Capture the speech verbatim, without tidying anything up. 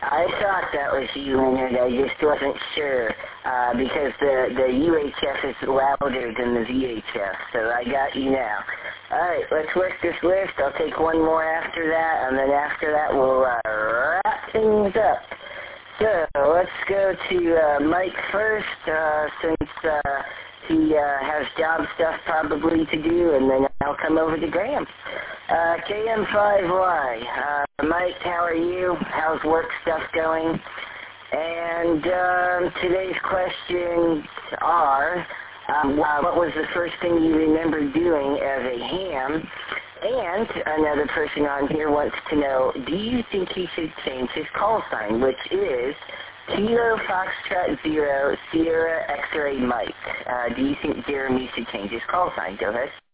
I thought that was you, Leonard. I just wasn't sure uh, because the, the U H F is louder than the V H F, so I got you now. All right, let's work this list. I'll take one more after that, and then after that we'll uh, wrap things up. So let's go to uh, Mike first, uh, since uh, he uh, has job stuff probably to do, and then I'll come over to Graham. Uh, K M five Y, uh, Mike, how are you? How's work stuff going? And um, today's questions are, um, uh, what was the first thing you remember doing as a ham? And another person on here wants to know, do you think he should change his call sign, which is Kilo Foxtrot Zero Sierra X-Ray Mike? Uh, do you think Jeremy should change his call sign? Go ahead.